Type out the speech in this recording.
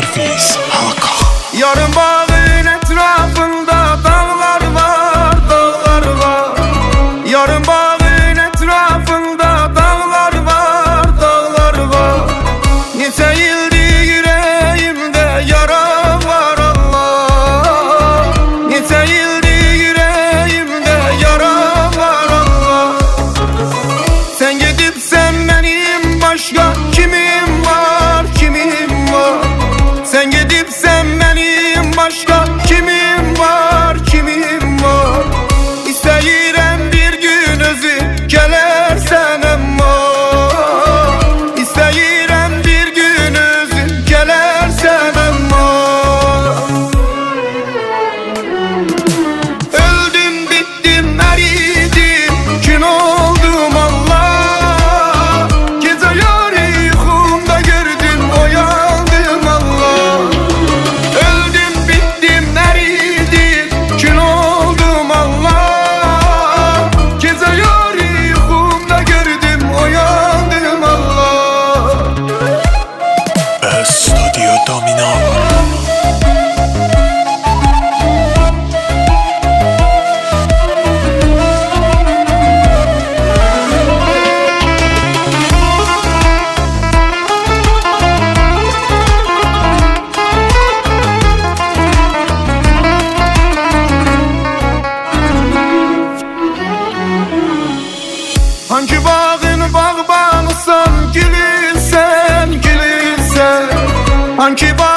Parviz Haka. Yarın bağın etrafında dağlar var, dağlar var. Yarın bağın etrafında dağlar var, dağlar var. Nice yıldır yüreğimde yara var Allah. Nice yıldır yüreğimde yara var Allah. Sen gidip sen benim başka kimim var, kimim var? Sen gidip sen benim başka kimim var, kimim var? İsteyirem bir gün özü gelersen emma. İsteyirem bir gün özü gelersen emma. Öldüm bittim eridim gün oldum Allah. Gece yarı uykumda gördüm uyandım Allah. Öldüm bittim eridim gün oldum Allah. Gece yarı uykumda gördüm uyandım Allah. Studio Dominal. Hangi bağın bağbanısan gülürsen, gülürsen. Hangi bağın